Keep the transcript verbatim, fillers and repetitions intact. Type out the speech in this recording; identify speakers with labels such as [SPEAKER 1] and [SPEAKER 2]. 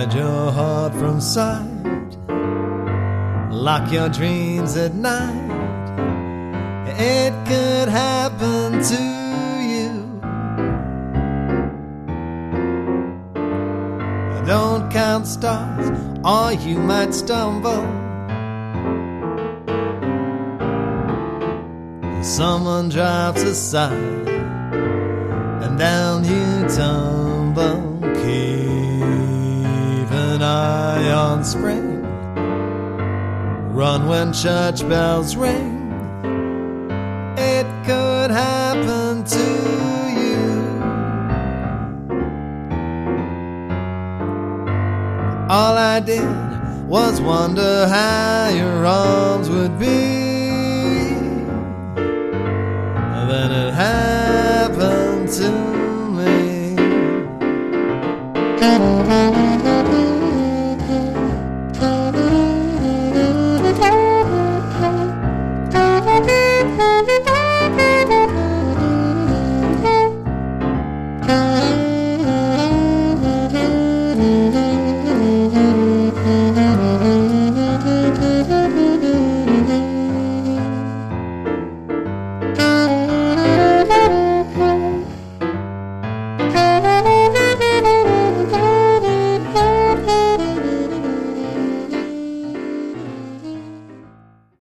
[SPEAKER 1] hide your heart from sight, lock your dreams at night. It could happen to you. Don't count stars or you might stumble. Someone drops a sign and down you tumble. Keep an eye on spring. Run when church bells ring. It could happen to you. All I did was wonder how your arms would be